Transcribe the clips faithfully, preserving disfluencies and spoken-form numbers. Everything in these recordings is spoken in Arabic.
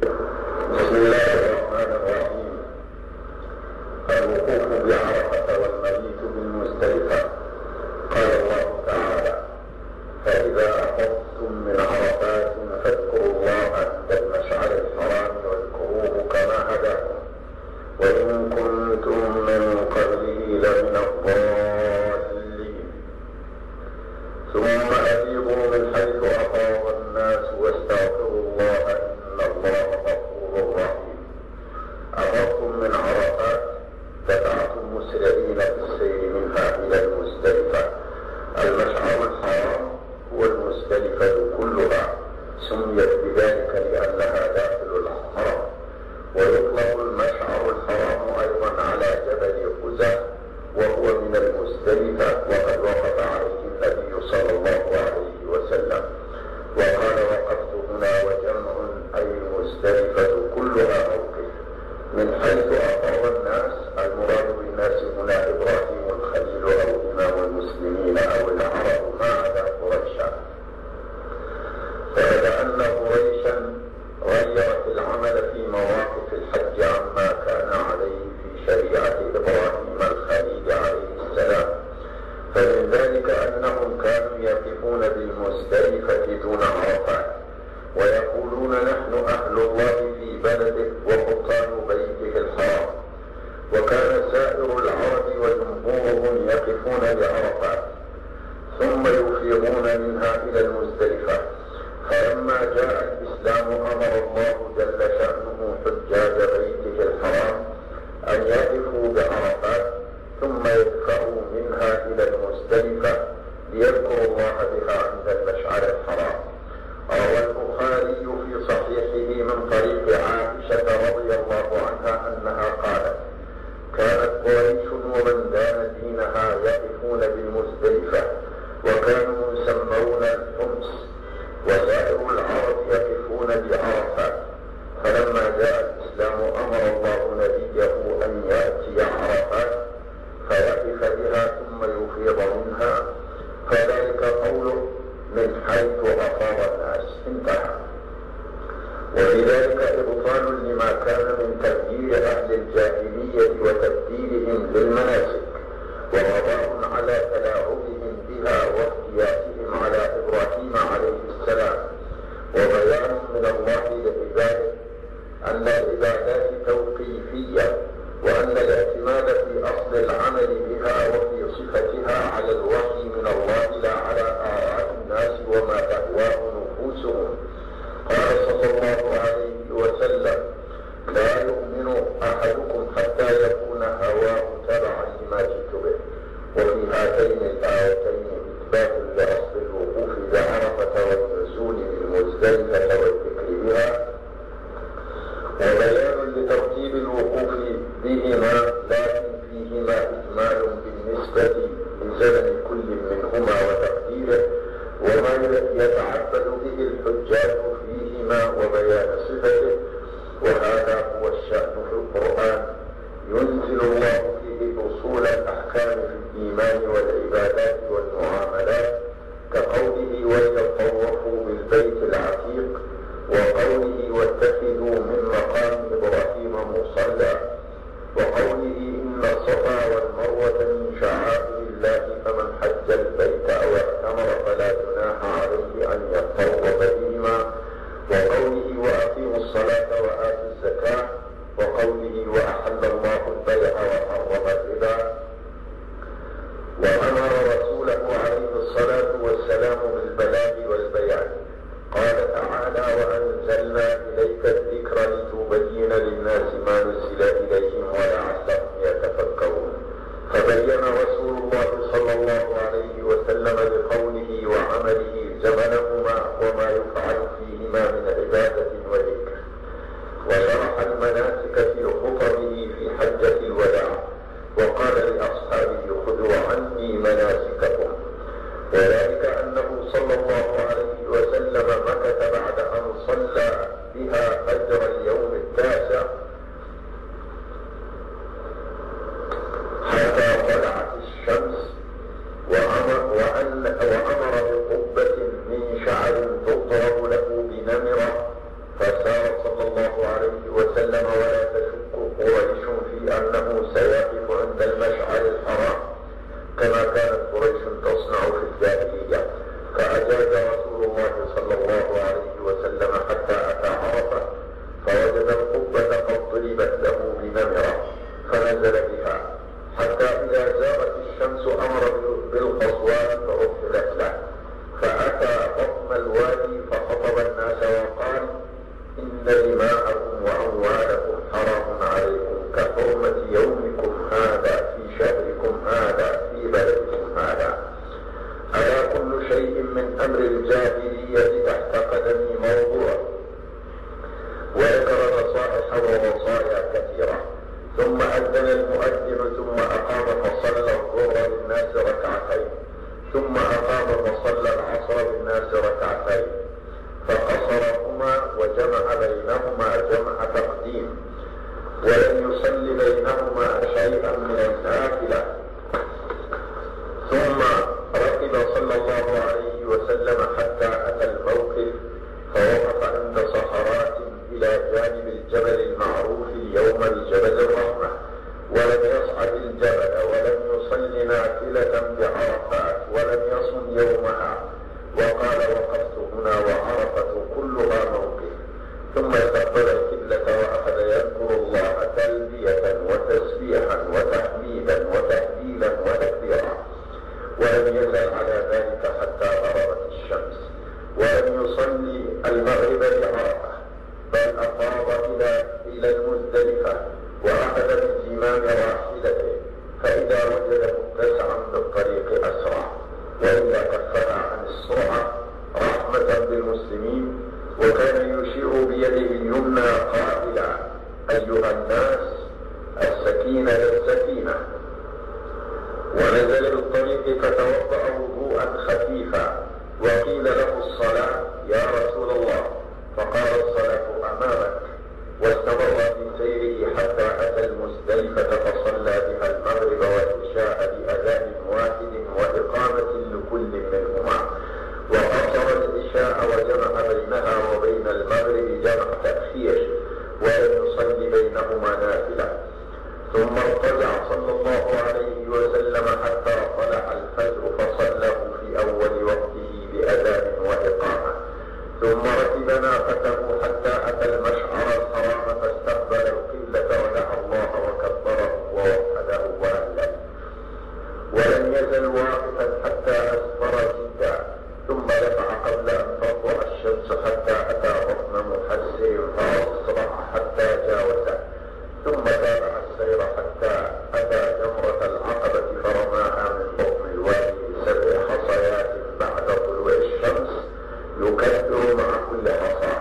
بسم الله الرحمن الرحيم. الوقوف بعرفة والمبيت بالمزدلفة. قال الله تعالى: فإذا أفضتم من عرفات فاذكروا الله عند المشعر الحرام واذكروه كما هداكم وإن كنتم من قبله لمن الضالين. ثم أفيضوا من حيث أفاض الناس واستغفروا الله إن الله غفور رحيم. أفضتم من عرفات دفعتم مسرعين في السير منها إلى المزدلفة. المشعر الحرام هو المزدلفة كلها، سميت بذلك لأنها داخل الحرم. ويطلق المشعر الحرام أيضا على جبل قزح وهو من المزدلفة، وقد وقف عليه النبي صلى الله عليه وسلم وقال: وقفت هنا وجمع أي المزدلفة كلها موقف. من حيث أفاض الناس، المراد بالناس هنا إبراهيم الخليل أو إمام المسلمين أو العرب ما عدا قريشا. فكأن قريشا غيرت العمل في مواقف الحج عما كان عليه في شريعة إبراهيم الخليل عليه السلام. فمن ذلك أنهم كانوا يقفون بالمزدلفة دون عرفات ويقولون: نحن أهل الله في بلده وقطان بيته الحرام. وكان سائر العرب وجمهورهم يقفون بعرفات ثم يفيضون منها إلى المزدلفة. فلما جاء الإسلام أمر الله جل شأنه حجاج بيته الحرام أن يقفوا بعرفات ثم يدفعوا منها إلى المزدلفة ليذكروا الله بها عند المشعر الحرام. روى البخاري في صحيحه من طريق عائشة رضي الله عنها أنها قالت: كانت قريش ومن دان دينها يقفون بالمزدلفة وكانوا يسمون الحمص، وسائر العرب يقفون بعرفات. فلما جاء الإسلام أمر الله نبيه أن يأتي عرفات فيقف بها ثم يفيض منها، فذلك قوله: من حيث أفاض الناس. انتهى. وبذلك إبطال لما كان من تغيير أهل الجاهلية وتبديلهم للمناسك، وقضاء على تلاعبهم بها وافتياتهم على إبراهيم عليه السلام، وبيان من الله لعباده أن العبادات توقيفية، وأن الاعتماد في أصل العمل بها وفي صفتها على الوحي من الله لا على آراء الناس وما تهواه نفوسهم. قال صلى الله عليه وسلم: لا يؤمن أحدكم حتى يكون هواه تبعا لما جئت به. وفي هاتين الآيتين إثبات لأصل الوقوف بعرفة والنزول بالمزدلفة والذكر بها، وبيان لترتيب الوقوف بهما، لكن فيهما إجمال بالنسبة لزمن كل منهما وتقديره وما يتعبد به الحجاج فيهما وبيان صفته. وهذا هو الشأن في القرآن، ينزل الله فيه أصول الأحكام في الإيمان والعبادات والمعاملات، كقوله: وليطوفوا بالبيت العتيق، وقوله: واتخذوا من مقام إبراهيم مصلى، وقوله: إن الصفا والمروة من شعائر الله فمن حج البيت أو اعتمر فلا جناح عليه أن يطوف بهما، وقوله: وأقيموا الصلاة وآتوا الزكاة، وقوله: وأحل الله البيع وحرم الربا. وأمر رسوله عليه الصلاة والسلام بالبلاغ والبيان. قال تعالى: وأنزلنا إليك الذكر لتبين للناس ما نزل إليهم ولعلهم يتفكرون. فبين رسول الله صلى الله عليه وسلم بقوله وعمله زمنهما وما يفعل فيهما من عبادة وذكر، وشرح المناسك في خطبه في حجة الوداع، وقال لأصحابه: خذوا عني مناسككم. وذلك أنه صلى الله عليه وسلم مكث بعد أن صلى بها فجر اليوم التاسع حتى طلعت الشمس، وأمر, وأن وأمر بقبة من شعر تضرب له بنمرة فأذن المؤذن ثم أقام فصلى الظهر للناس ركعتين، ثم أقام فصلى العصر للناس ركعتين، فقصرهما وجمع بينهما جمع تقديم، ولم يصلي بينهما شيئا من النافلة. ثم ركب صلى الله عليه وسلم حتى أتى الموقف، فوقف عند صخرات إلى جانب الجبل المعروف اليوم بجبل الرحمة، ولم يصعد الجبل ولم يصل نافلة بعرفات ولم يصم يومها، وقال وقفت هنا وعرفة كلها موقف. ثم استقبل القبلة وأخذ يذكر الله تلبية وتسبيحا وتحميدا وتهليلا وتكبيرا، ولم يزل على ذلك حتى غربت الشمس، ولم يصلي المغرب بعرفة، بل أفاض إلى إلى المزدلفة وأخذ بزمام راحلته، فإذا وجد متسعا بالطريق أسرع، وإذا كفها عن السرعة رحمة بالمسلمين. وكان يشير بيده اليمنى قائلا أيها الناس السكينة السكينة. ونزل بالطريق فتوضأ وضوءا خفيفا، وقيل له الصلاة يا رسول الله، فقال الصلاة أمامك، واستمر في سيره حتى أتى المزدلفة فصلى بها المغرب والعشاء بأذان واحد وإقامة لكل منهما، وقصر العشاء وجمع بينها وبين المغرب جمع تأخير، ولم يصلي بينهما نافلة. ثم ارتجع صلى الله عليه وسلم حتى طلع الفجر فصلاه في أول وقته بأذان وإقامة، ثم ركب ناقته حتى أتى المشعر الحرام فاستقبل القبلة ودعا الله وكبره ووحده وأهله، ولم يزل واقفا حتى أسفر جدا، ثم دفع قبل أن تطلع الشمس حتى أتى ركن محسر فأسرع حتى جاوزه، ثم تابع السير حتى أتى جمرة العقبة فرماها من بطن الوادي بسبع حصيات بعد طلوع الشمس يكبر مع كل حصى.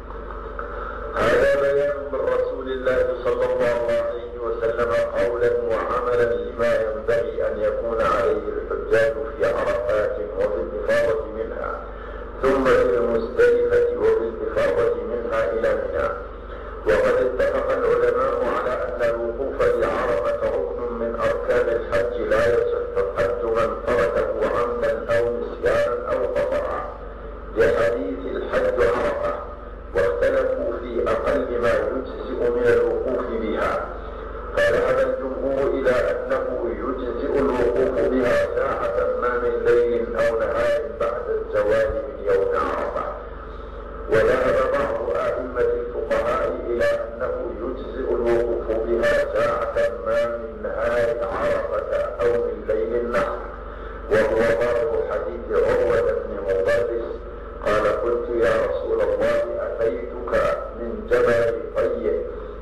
هذا بيان من رسول الله صلى الله عليه وسلم قولا وعملا لما ينبغي أن يكون عليه الحجاج في عرفات وفي الإفاضة منها، ثم في المزدلفة وفي الإفاضة منها إلى منى. وقد اتفق العلماء على أن الوقوف بعرفة ركن من أركان الحج لا يصح الحج من تركه عمدا أو نسيانا أو خطأ، لحديث الحج عرفة، واختلفوا في أقل ما يجزئ من الوقوف بها، فذهب الجمهور إلى أنه يجزئ الوقوف بها ساعة ما من ليل أو نهار بعد الزوال من يوم عرفة. وذهب بعض أئمة الفقهاء إلى أنه يجزئ الوقوف بها ساعة ما من نهار عرفة أو من ليل النحر، وهو ظاهر حديث عروة بن مبارس قال قلت يا رسول الله أتيتك من جبل طيب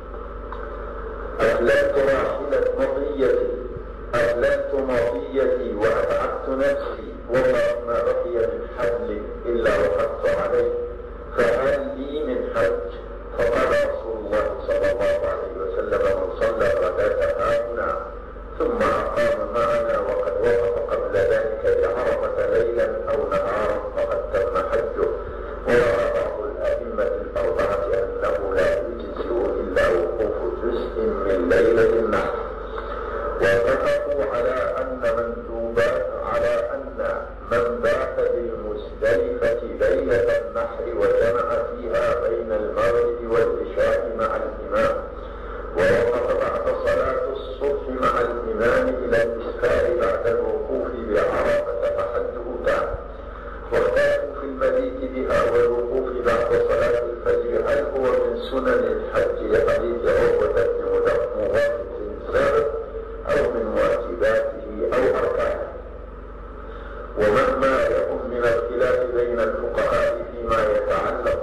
أهللت راحلة مطيتي أهللت مطيتي وأتعبت نفسي والله ما بقي من حبل إلا وقفت عليه، فهل لي من حج؟ فقال رسول الله صلى الله عليه وسلم من صلى الغداة هاهنا ثم أقام معنا وقد وقف قبل ذلك بعرفة ليلا أو نهارا فقد تم حجه. ورأى بعض الأئمة الأربعة أنه لا يجزئ إلا وقوف جزء من ليلة النحر، واتفقوا على أن مندوبات على أن من بات بالمزدلفة ليلة النحر وجمع فيها بين المغرب والعشاء مع الإمام ووقف بعد صلاة الصبح مع الإمام إلى الإسفار بعد الوقوف بعرفة فحجه تام. واختلفوا في المبيت بها والوقوف بعد صلاة الفجر هل هو من سنن الحج لحديث عروة بن مغافل سابق أو من واجباته أو أركانه. ومهما يكن من الخلاف بين الفقهاء فيما يتعلق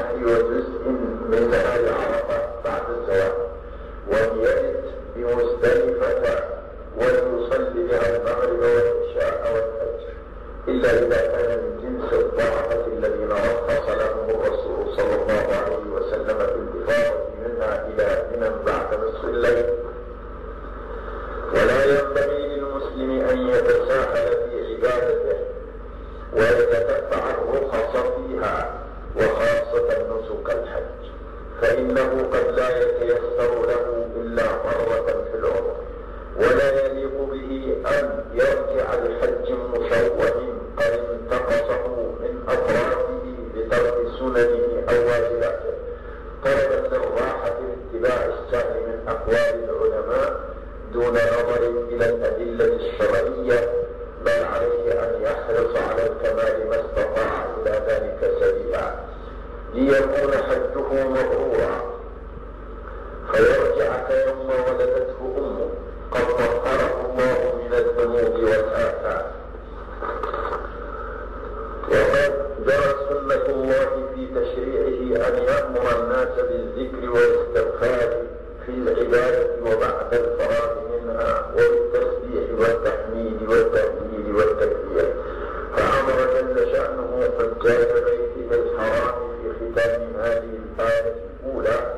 النحر وجزء من نهار عرفة بعد الزواج، وليرد بمزدلفة وليصلي بها المغرب والعشاء والفجر، إلا إذا كان من جنس الضعفة الذين رخص لهم الرسول صلى الله عليه وسلم بالإفاضة منها إلى منى بعد نصف الليل. ولا ينبغي للمسلم أن يتساهل في عبادته ويتتبع الرخص فيها، وخاصة نسك الحج، فإنه قد لا يتيسر له إلا مرة في العمر، ولا يليق به أن يرجع لحج مشوه قد انتقصه من أطرافه بترك سننه أو واجباته، طلبا للراحة لاتباع السهل من أقوال العلماء دون نظر إلى الأدلة الشرعية، بل عليه أن يحرص على الكمال ما استطاع إلى ذلك سبيلا ليكون حجه مبرورا، فيرجع كيوم ولدته أمه قد طهره الله من الذنوب والآثام. وقد جرت سنة الله في تشريعه أن يأمر الناس بالذكر والاستغفار في العبادة وبعد الفراغ منها، وبالتسبيح والتحميد والتهليل والتكبير، فأمر جل شأنه حجاج بيته الحرام في ختام هذه الآية الأولى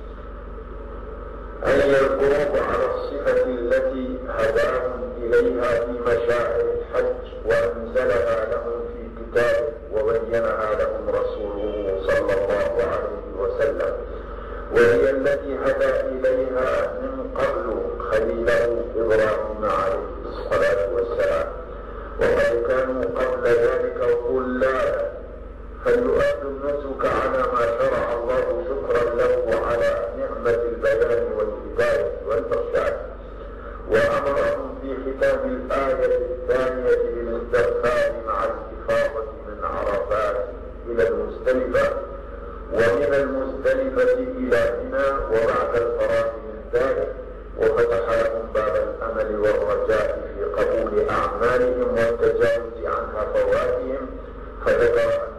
أن يذكروه على الصفة التي هداهم إليها في مشاعر الحج وأنزلها لهم في كتابه وبينها لهم رسوله صلى الله عليه وسلم، وهي التي هدى إليها من قبل خليله إبراهيم عليه الصلاة والسلام، وقد كانوا قبل ذلك ضلالا، فليؤدوا النسك على ما شرع الله شكرا له على نعمة البيان والهداية والإرشاد. وأمرهم في ختام الآية الثانية بالاستغفار مع الإفاضة من عرفات إلى المزدلفة، ومن المزدلفة إلى منى وبعد الفراغ من ذلك، وفتح لهم باب الأمل والرجاء في قبول أعمالهم والتجاوز عن هفواتهم، فذكر